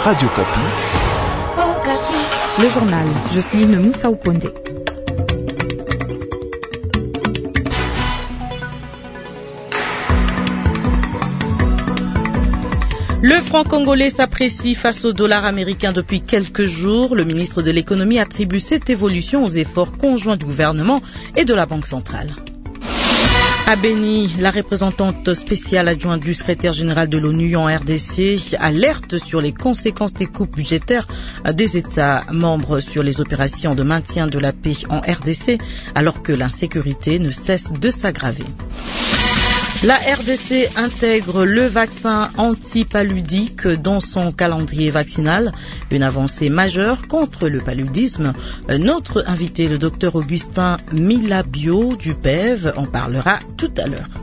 Radio Kapi. Le journal, Jocelyne Moussa-Oponde. Le franc congolais s'apprécie face au dollar américain depuis quelques jours. Le ministre de l'économie attribue cette évolution aux efforts conjoints du gouvernement et de la Banque centrale. À Beni, la représentante spéciale adjointe du secrétaire général de l'ONU en RDC alerte sur les conséquences des coupes budgétaires des États membres sur les opérations de maintien de la paix en RDC, alors que l'insécurité ne cesse de s'aggraver. La RDC intègre le vaccin anti-paludique dans son calendrier vaccinal, une avancée majeure contre le paludisme. Notre invité, le docteur Augustin Milabio du PEV, en parlera tout à l'heure.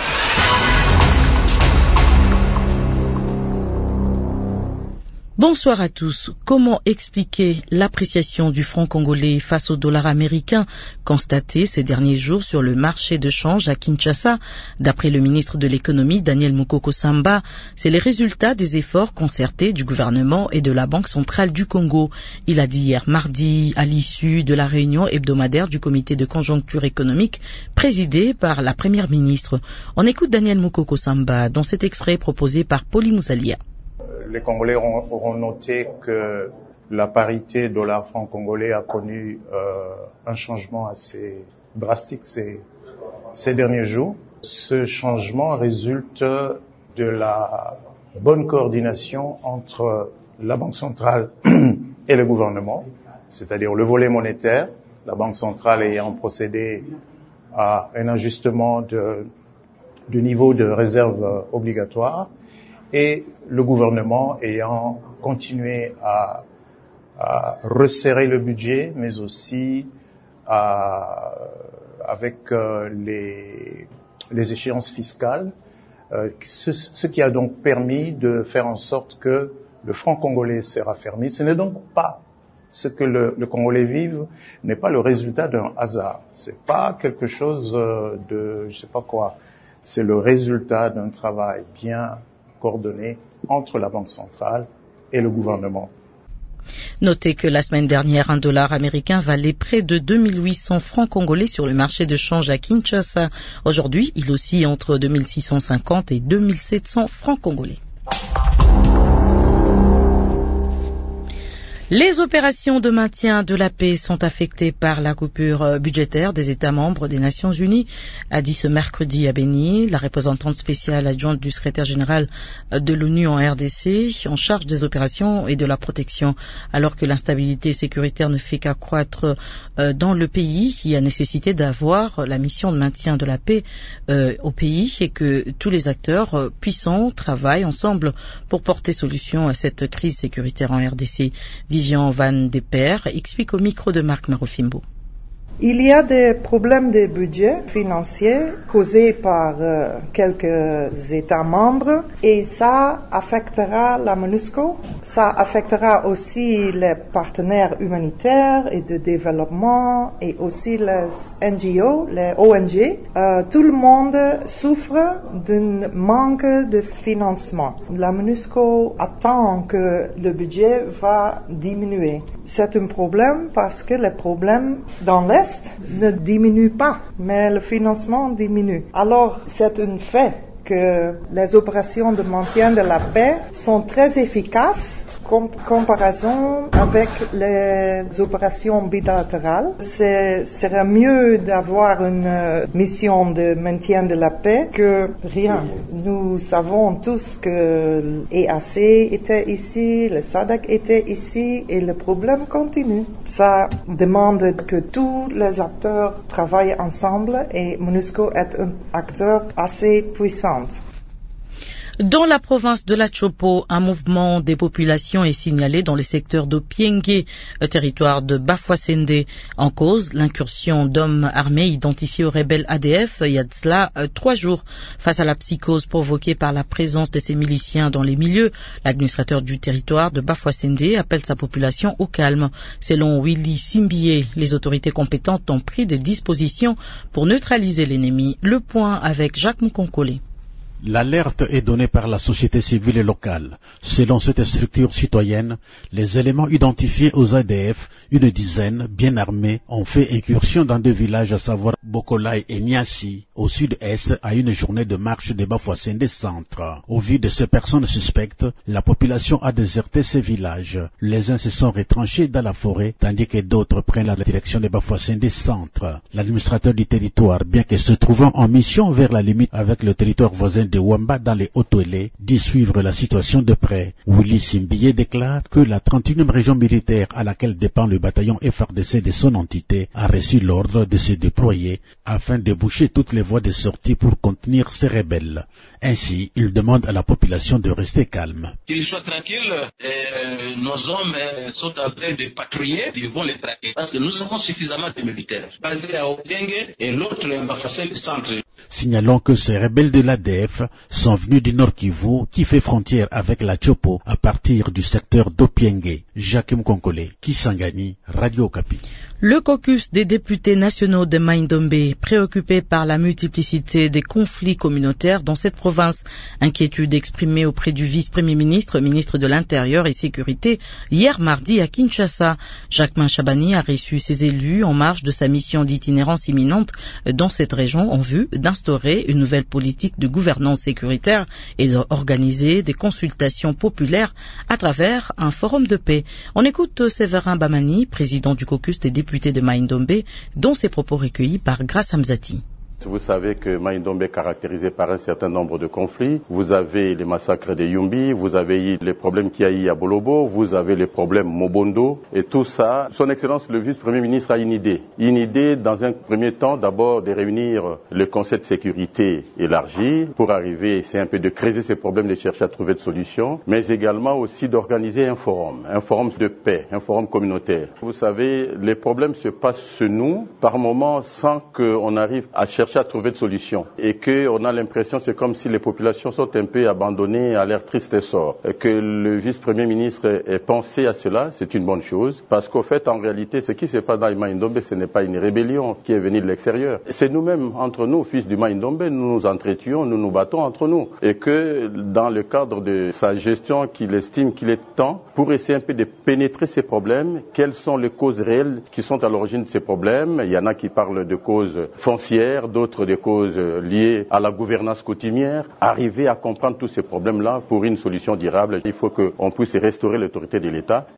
Bonsoir à tous. Comment expliquer l'appréciation du franc congolais face au dollar américain constatée ces derniers jours sur le marché de change à Kinshasa? D'après le ministre de l'économie, Daniel Mukoko Samba, c'est les résultats des efforts concertés du gouvernement et de la Banque centrale du Congo. Il a dit hier mardi à l'issue de la réunion hebdomadaire du comité de conjoncture économique présidé par la première ministre. On écoute Daniel Mukoko Samba dans cet extrait proposé par Poli Moussalia. Les Congolais auront noté que la parité dollar-franc congolais a connu un changement assez drastique ces derniers jours. Ce changement résulte de la bonne coordination entre la Banque centrale et le gouvernement, c'est-à-dire le volet monétaire, la Banque centrale ayant procédé à un ajustement du niveau de réserve obligatoire, et le gouvernement ayant continué à resserrer le budget, mais aussi avec les échéances fiscales, ce qui a donc permis de faire en sorte que le franc congolais s'est raffermi. Ce n'est donc pas ce que le Congolais vive, n'est pas le résultat d'un hasard. C'est pas quelque chose de je sais pas quoi. C'est le résultat d'un travail bien coordonné entre la Banque centrale et le gouvernement. Notez que la semaine dernière, un dollar américain valait près de 2800 francs congolais sur le marché de change à Kinshasa. Aujourd'hui, il oscille entre 2650 et 2700 francs congolais. Les opérations de maintien de la paix sont affectées par la coupure budgétaire des États membres des Nations Unies, a dit ce mercredi à Beni, la représentante spéciale adjointe du secrétaire général de l'ONU en RDC, en charge des opérations et de la protection, alors que l'instabilité sécuritaire ne fait qu'accroître dans le pays. Il y a nécessité d'avoir la mission de maintien de la paix au pays et que tous les acteurs puissants travaillent ensemble pour porter solution à cette crise sécuritaire en RDC. Vivian Van de Peer explique au micro de Marc Marofimbo. Il y a des problèmes de budget financier causés par quelques États membres et ça affectera la MONUSCO. Ça affectera aussi les partenaires humanitaires et de développement et aussi les NGO, les ONG. Tout le monde souffre d'un manque de financement. La MONUSCO attend que le budget va diminuer. C'est un problème parce que les problèmes dans l'Est ne diminue pas, mais le financement diminue. Alors, c'est un fait que les opérations de maintien de la paix sont très efficaces en comparaison avec les opérations bilatérales. Ce serait mieux d'avoir une mission de maintien de la paix que rien. Nous savons tous que l'EAC était ici, le SADC était ici et le problème continue. Ça demande que tous les acteurs travaillent ensemble et MONUSCO est un acteur assez puissant. Dans la province de la Chopo, un mouvement des populations est signalé dans le secteur d'Opiengue, territoire de Bafouassende. En cause, l'incursion d'hommes armés identifiés aux rebelles ADF il y a de cela 3 jours. Face à la psychose provoquée par la présence de ces miliciens dans les milieux, l'administrateur du territoire de Bafouassende appelle sa population au calme. Selon Willy Simbié, les autorités compétentes ont pris des dispositions pour neutraliser l'ennemi. Le point avec Jacques Moukonkole. L'alerte est donnée par la société civile locale. Selon cette structure citoyenne, les éléments identifiés aux ADF, une dizaine, bien armés, ont fait incursion dans 2 villages, à savoir Bokolai et Niassi, au sud-est, à une journée de marche des Bafouassende centre. Au vu de ces personnes suspectes, la population a déserté ces villages. Les uns se sont retranchés dans la forêt, tandis que d'autres prennent la direction des Bafouassende centre. L'administrateur du territoire, bien que se trouvant en mission vers la limite avec le territoire voisin de Wamba dans les Hautes-Ouélé, dit suivre la situation de près. Willy Simbié déclare que la 31e région militaire à laquelle dépend le bataillon FRDC de son entité a reçu l'ordre de se déployer afin de boucher toutes les voies de sortie pour contenir ces rebelles. Ainsi, il demande à la population de rester calme. Qu'ils soient tranquilles, nos hommes sont en train de patrouiller, ils vont les traquer. Parce que nous avons suffisamment de militaires. Basés à Obienge et l'autre va faire le centre. Signalons que ces rebelles de l'ADF sont venus du Nord Kivu, qui fait frontière avec la Tchopo à partir du secteur d'Opienge. Jacques Mkonkole, Kisangani, Radio Okapi. Le caucus des députés nationaux de Mai-Ndombe, préoccupé par la multiplicité des conflits communautaires dans cette province, inquiétude exprimée auprès du vice-premier ministre, ministre de l'Intérieur et Sécurité, hier mardi à Kinshasa. Jacquemin Chabani a reçu ses élus en marge de sa mission d'itinérance imminente dans cette région en vue d'instaurer une nouvelle politique de gouvernance sécuritaire et d'organiser des consultations populaires à travers un forum de paix. On écoute Séverin Bamani, président du caucus des députés de Mai-Ndombe, dont ces propos recueillis par Grace Hamzati. Vous savez que Mai-Ndombe est caractérisé par un certain nombre de conflits. Vous avez les massacres de Yumbi, vous avez eu les problèmes qu'il y a eu à Bolobo, vous avez les problèmes Mobondo, et tout ça. Son Excellence le vice-premier ministre a une idée. Une idée, dans un premier temps, d'abord de réunir le Conseil de sécurité élargi pour arriver, c'est un peu de creuser ces problèmes, de chercher à trouver des solutions, mais également aussi d'organiser un forum de paix, un forum communautaire. Vous savez, les problèmes se passent chez nous, par moments, sans qu'on arrive à chercher à trouver de solutions et qu'on a l'impression c'est comme si les populations sont un peu abandonnées à leur triste sort. Et que le vice-premier ministre ait pensé à cela, c'est une bonne chose parce qu'au fait, en réalité, ce qui se passe dans Mai-Ndombe, ce n'est pas une rébellion qui est venue de l'extérieur. C'est nous-mêmes, entre nous, fils du Mai-Ndombe, nous nous entretuons, nous nous battons entre nous et que dans le cadre de sa gestion qu'il estime qu'il est temps pour essayer un peu de pénétrer ces problèmes, quelles sont les causes réelles qui sont à l'origine de ces problèmes. Il y en a qui parlent de causes foncières, d'autres des causes liées à la gouvernance coutumière, arriver à comprendre tous ces problèmes-là pour une solution durable. Il faut qu'on puisse restaurer l'autorité de l'État.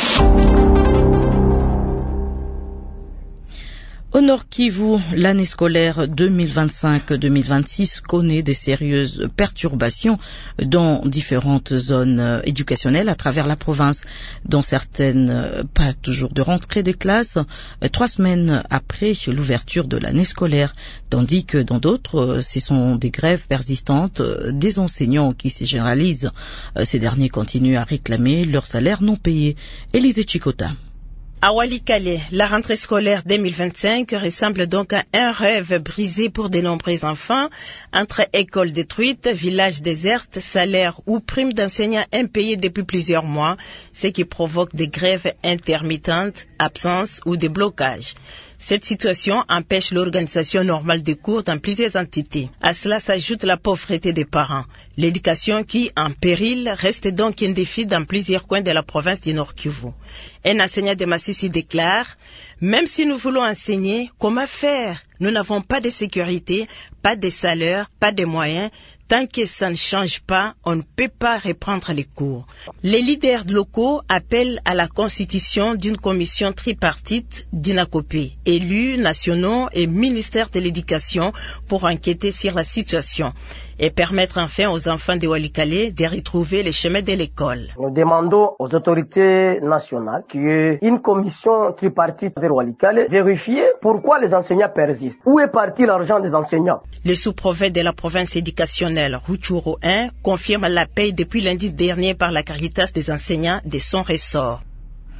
Au Nord Kivu, l'année scolaire 2025-2026 connaît des sérieuses perturbations dans différentes zones éducationnelles à travers la province. Dans certaines, pas toujours de rentrée des classes, 3 semaines après l'ouverture de l'année scolaire, tandis que dans d'autres, ce sont des grèves persistantes des enseignants qui se généralisent. Ces derniers continuent à réclamer leurs salaires non payés. Élisée Chikota. À Walikale, la rentrée scolaire 2025 ressemble donc à un rêve brisé pour de nombreux enfants, entre écoles détruites, villages déserts, salaires ou primes d'enseignants impayés depuis plusieurs mois, ce qui provoque des grèves intermittentes, absences ou des blocages. Cette situation empêche l'organisation normale des cours dans plusieurs entités. À cela s'ajoute la pauvreté des parents. L'éducation qui, en péril, reste donc un défi dans plusieurs coins de la province du Nord Kivu. Un enseignant de Massissi déclare « Même si nous voulons enseigner, comment faire ? Nous n'avons pas de sécurité, pas de salaire, pas de moyens. Tant que ça ne change pas, on ne peut pas reprendre les cours. » Les leaders locaux appellent à la constitution d'une commission tripartite d'Inakopé, élus nationaux et ministère de l'Éducation pour enquêter sur la situation et permettre enfin aux enfants de Walikale de retrouver les chemins de l'école. Nous demandons aux autorités nationales qu'il y ait une commission tripartite vers Walikale vérifier pourquoi les enseignants persistent. Où est parti l'argent des enseignants? Le sous-préfet de la province éducationnelle, Rutshuru 1, confirme la paie depuis lundi dernier par la Caritas des enseignants de son ressort.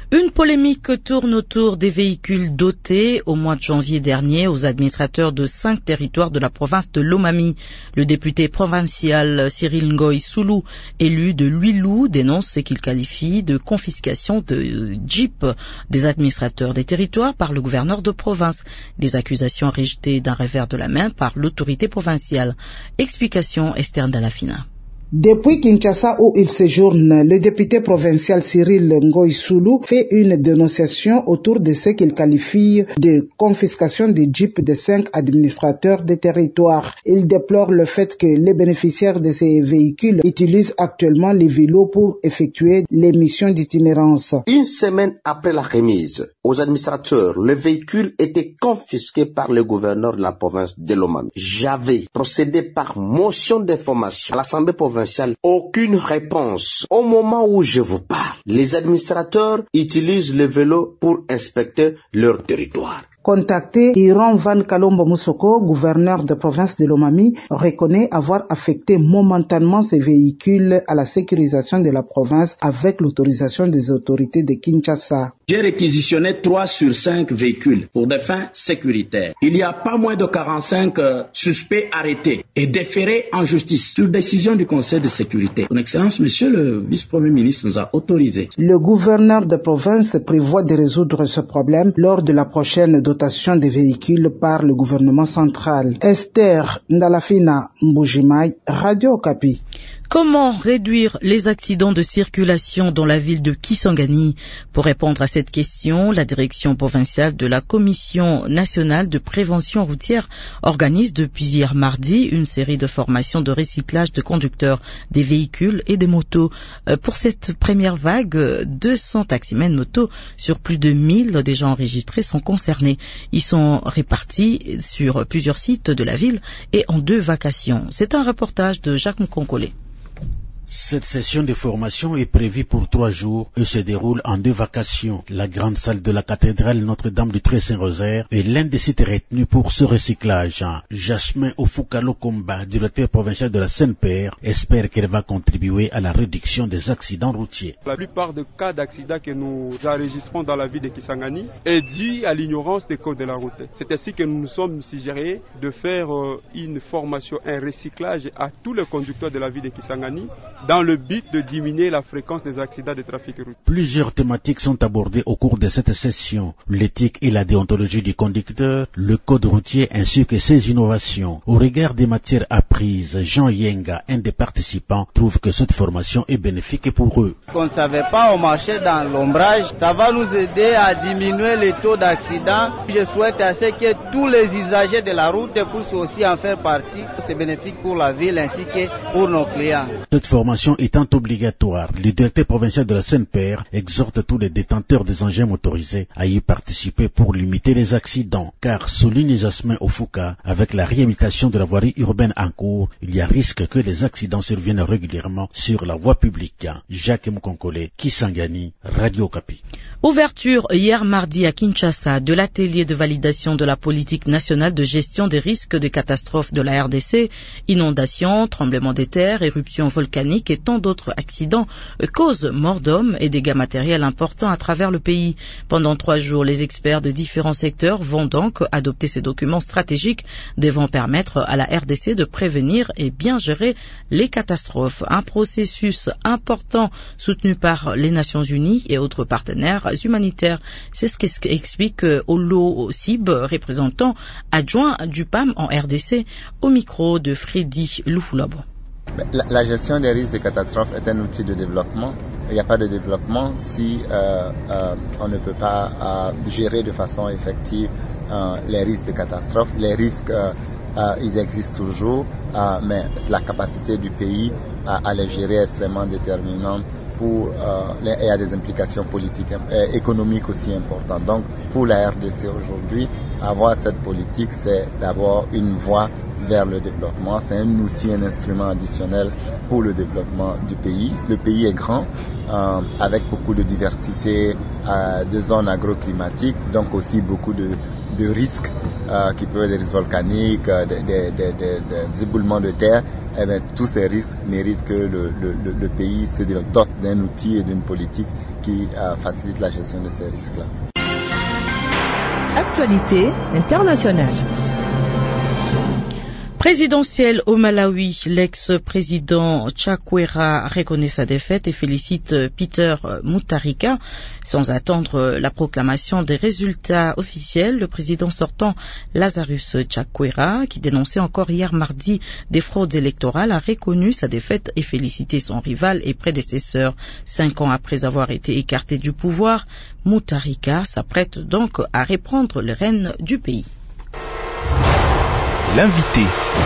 Une polémique tourne autour des véhicules dotés au mois de janvier dernier aux administrateurs de 5 territoires de la province de Lomami. Le député provincial Cyril Ngoy Soulou, élu de Luilou, dénonce ce qu'il qualifie de confiscation de Jeep des administrateurs des territoires par le gouverneur de province. Des accusations rejetées d'un revers de la main par l'autorité provinciale. Explication Esther Dalafina. Depuis Kinshasa où il séjourne, le député provincial Cyril Ngoy Soulou fait une dénonciation autour de ce qu'il qualifie de confiscation des jeeps de 5 administrateurs des territoires. Il déplore le fait que les bénéficiaires de ces véhicules utilisent actuellement les vélos pour effectuer les missions d'itinérance. Une semaine après la remise aux administrateurs, le véhicule était confisqué par le gouverneur de la province de Lomami. J'avais procédé par motion d'information à l'Assemblée provinciale. Aucune réponse. Au moment où je vous parle, les administrateurs utilisent le vélo pour inspecter leur territoire. Contacté, Iran Van Kalombo Moussoko, gouverneur de province de Lomami, reconnaît avoir affecté momentanément ces véhicules à la sécurisation de la province avec l'autorisation des autorités de Kinshasa. J'ai réquisitionné 3 sur 5 véhicules pour des fins sécuritaires. Il n'y a pas moins de 45 suspects arrêtés et déférés en justice sur décision du Conseil de sécurité. Son Excellence, Monsieur le vice-premier ministre nous a autorisé. Le gouverneur de province prévoit de résoudre ce problème lors de la prochaine dotation des véhicules par le gouvernement central. Esther Ndalafina Mbujimai, Radio Okapi. Comment réduire les accidents de circulation dans la ville de Kisangani? Pour répondre à cette question, la direction provinciale de la Commission nationale de prévention routière organise depuis hier mardi une série de formations de recyclage de conducteurs des véhicules et des motos. Pour cette première vague, 200 taximens motos sur plus de 1000 déjà enregistrés sont concernés. Ils sont répartis sur plusieurs sites de la ville et en 2 vacations. C'est un reportage de Jacques Mkonkole. Cette session de formation est prévue pour 3 jours et se déroule en 2 vacations. La grande salle de la cathédrale Notre-Dame du Très-Saint-Rosaire est l'un des sites retenus pour ce recyclage. Jasmin Ofukalo Komba, directeur provincial de la CNPR, espère qu'elle va contribuer à la réduction des accidents routiers. La plupart des cas d'accidents que nous enregistrons dans la ville de Kisangani est dû à l'ignorance des codes de la route. C'est ainsi que nous nous sommes suggérés de faire une formation, un recyclage à tous les conducteurs de la ville de Kisangani, dans le but de diminuer la fréquence des accidents de trafic routier. Plusieurs thématiques sont abordées au cours de cette session. L'éthique et la déontologie du conducteur, le code routier ainsi que ses innovations. Au regard des matières apprises, Jean Yenga, un des participants, trouve que cette formation est bénéfique pour eux. Qu'on ne savait pas, on marchait dans l'ombrage. Ça va nous aider à diminuer les taux d'accident. Je souhaite à ce que tous les usagers de la route puissent aussi en faire partie. C'est bénéfique pour la ville ainsi que pour nos clients. Cette formation étant obligatoire, le directeur provincial de la CNPR exhorte tous les détenteurs des engins motorisés à y participer pour limiter les accidents, car souligne Jasmin Ofuka, avec la réhabilitation de la voirie urbaine en cours, il y a risque que les accidents surviennent régulièrement sur la voie publique. Jacques Mkonkole, Kisangani, Radio Okapi. Ouverture hier mardi à Kinshasa de l'atelier de validation de la politique nationale de gestion des risques de catastrophes de la RDC, inondations, tremblements de terre, éruptions volcaniques et tant d'autres accidents causent mort d'hommes et dégâts matériels importants à travers le pays. Pendant 3 jours, les experts de différents secteurs vont donc adopter ces documents stratégiques devant permettre à la RDC de prévenir et bien gérer les catastrophes. Un processus important soutenu par les Nations Unies et autres partenaires humanitaires. C'est ce qu'explique Olo Sib, représentant adjoint du PAM en RDC, au micro de Freddy Loufoulabo. La gestion des risques de catastrophes est un outil de développement. Il n'y a pas de développement si on ne peut pas gérer de façon effective les risques de catastrophes. Les risques, ils existent toujours, mais la capacité du pays à les gérer est extrêmement déterminante. Il y a des implications politiques et économiques aussi importantes. Donc, pour la RDC aujourd'hui, avoir cette politique, c'est d'abord une voie vers le développement. C'est un outil, un instrument additionnel pour le développement du pays. Le pays est grand, avec beaucoup de diversité de zones agroclimatiques, donc aussi beaucoup de risques qui peuvent être des risques volcaniques, des éboulements de terre. Eh bien, tous ces risques méritent que le pays se dote d'un outil et d'une politique qui facilite la gestion de ces risques-là. Actualité internationale. Présidentielle au Malawi, l'ex-président Chakwera reconnaît sa défaite et félicite Peter Mutharika. Sans attendre la proclamation des résultats officiels, le président sortant Lazarus Chakwera, qui dénonçait encore hier mardi des fraudes électorales, a reconnu sa défaite et félicité son rival et prédécesseur. 5 ans après avoir été écarté du pouvoir, Mutharika s'apprête donc à reprendre les rênes du pays. L'invité.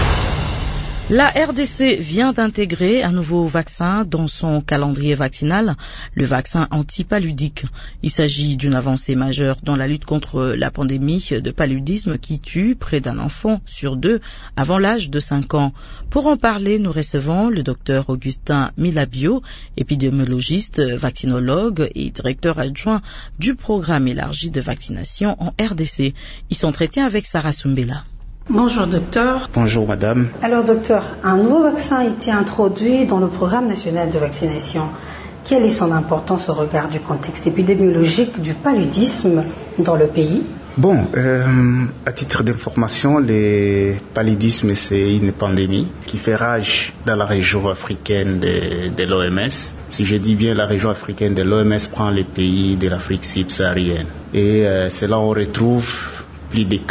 La RDC vient d'intégrer un nouveau vaccin dans son calendrier vaccinal, le vaccin anti-paludique. Il s'agit d'une avancée majeure dans la lutte contre la pandémie de paludisme qui tue près d'un enfant sur 2 avant l'âge de 5 ans. Pour en parler, nous recevons le docteur Augustin Milabio, épidémiologiste, vaccinologue et directeur adjoint du programme élargi de vaccination en RDC. Il s'entretient avec Sarah Sumbela. Bonjour docteur. Bonjour madame. Alors docteur, un nouveau vaccin a été introduit dans le programme national de vaccination. Quelle est son importance au regard du contexte épidémiologique du paludisme dans le pays? Bon, à titre d'information, le paludisme c'est une pandémie qui fait rage dans la région africaine de l'OMS. Si je dis bien la région africaine de l'OMS prend les pays de l'Afrique subsaharienne. Et c'est là où on retrouve plus de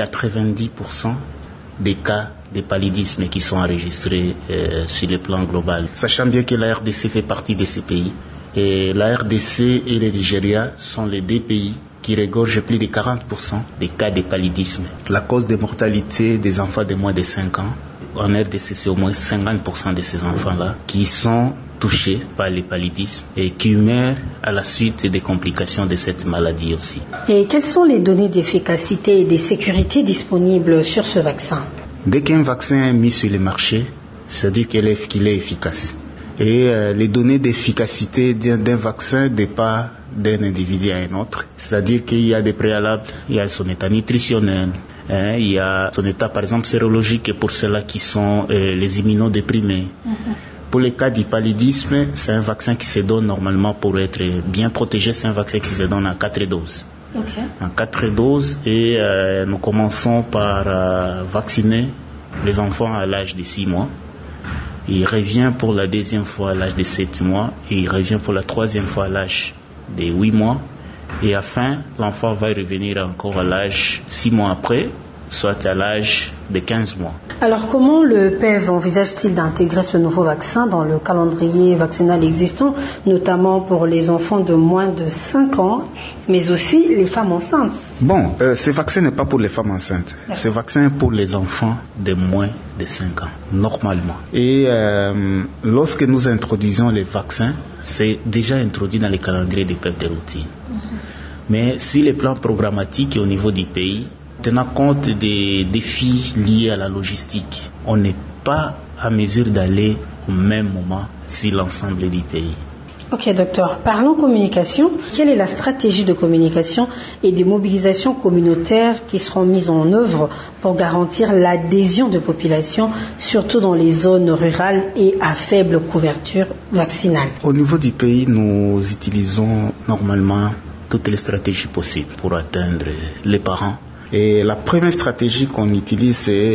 90% des cas de paludisme qui sont enregistrés sur le plan global. Sachant bien que la RDC fait partie de ces pays. Et la RDC et le Nigeria sont les 2 pays qui regorgent plus de 40% des cas de paludisme. La cause de mortalité des enfants de moins de 5 ans, en RDC, c'est au moins 50% de ces enfants-là qui sont touchés par le paludisme et qui meurent à la suite des complications de cette maladie aussi. Et quelles sont les données d'efficacité et de sécurité disponibles sur ce vaccin? Dès qu'un vaccin est mis sur le marché, c'est-à-dire qu'il est efficace. Et les données d'efficacité d'un vaccin ne dépendent pas d'un individu à un autre. C'est-à-dire qu'il y a des préalables, il y a son état nutritionnel, il y a son état par exemple sérologique pour ceux-là qui sont les immunodéprimés. Pour les cas du paludisme, c'est un vaccin qui se donne normalement pour être bien protégé, c'est un vaccin qui se donne en 4 doses. En 4 doses et nous commençons par vacciner les enfants à l'âge de 6 mois. Il revient pour la 2e fois à l'âge de 7 mois et il revient pour la 3e fois à l'âge de 8 mois. Et enfin, l'enfant va revenir encore à l'âge 6 mois après, soit à l'âge de 15 mois. Alors comment le PEV envisage-t-il d'intégrer ce nouveau vaccin dans le calendrier vaccinal existant, notamment pour les enfants de moins de 5 ans, mais aussi les femmes enceintes? Bon, ce vaccin n'est pas pour les femmes enceintes. Ce vaccin est pour les enfants de moins de 5 ans, normalement. Et lorsque nous introduisons les vaccins, c'est déjà introduit dans les calendriers des PEV de routine. Mais sur les plans programmatiques et au niveau du pays, tenant compte des défis liés à la logistique, on n'est pas à mesure d'aller au même moment sur l'ensemble du pays. Ok docteur, parlons communication. Quelle est la stratégie de communication et de mobilisation communautaire qui seront mises en œuvre pour garantir l'adhésion de populations, surtout dans les zones rurales et à faible couverture vaccinale? Au niveau du pays, nous utilisons normalement toutes les stratégies possibles pour atteindre les parents. Et la première stratégie qu'on utilise, c'est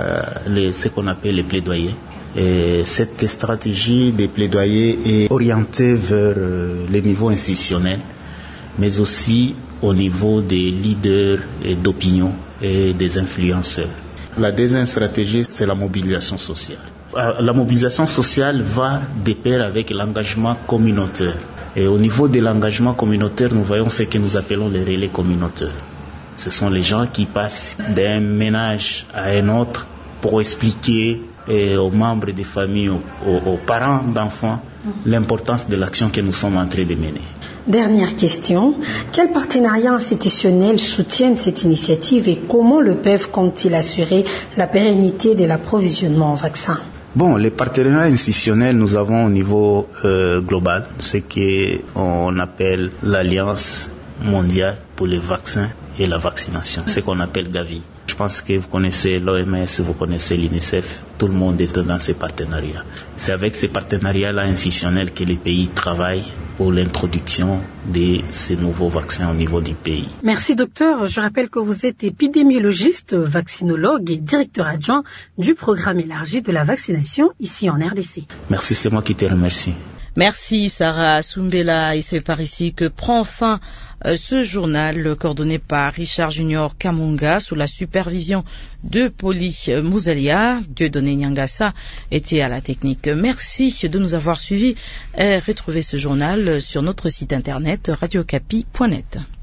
ce qu'on appelle les plaidoyers. Et cette stratégie des plaidoyers est orientée vers les niveaux institutionnels, mais aussi au niveau des leaders d'opinion et des influenceurs. La deuxième stratégie, c'est la mobilisation sociale. La mobilisation sociale va de pair avec l'engagement communautaire. Et au niveau de l'engagement communautaire, nous voyons ce que nous appelons les relais communautaires. Ce sont les gens qui passent d'un ménage à un autre pour expliquer aux membres des familles, aux parents d'enfants, l'importance de l'action que nous sommes en train de mener. Dernière question, quels partenariats institutionnels soutiennent cette initiative et comment le PEV compte-t-il assurer la pérennité de l'approvisionnement en vaccins? Bon, les partenariats institutionnels, nous avons au niveau global ce qu'on appelle l'Alliance mondiale pour les vaccins et la vaccination, ce qu'on appelle Gavi. Je pense que vous connaissez l'OMS, vous connaissez l'UNICEF, tout le monde est dans ces partenariats. C'est avec ces partenariats-là institutionnels que les pays travaillent pour l'introduction de ces nouveaux vaccins au niveau du pays. Merci docteur. Je rappelle que vous êtes épidémiologiste, vaccinologue et directeur adjoint du programme élargi de la vaccination ici en RDC. Merci, c'est moi qui te remercie. Merci Sarah Soumbela, et c'est par ici que prend fin ce journal coordonné par Richard Junior Kamunga sous la supervision de Poli Mouzelia. Dieudonné Nyangassa était à la technique. Merci de nous avoir suivis et retrouvez ce journal sur notre site internet radiocapi.net.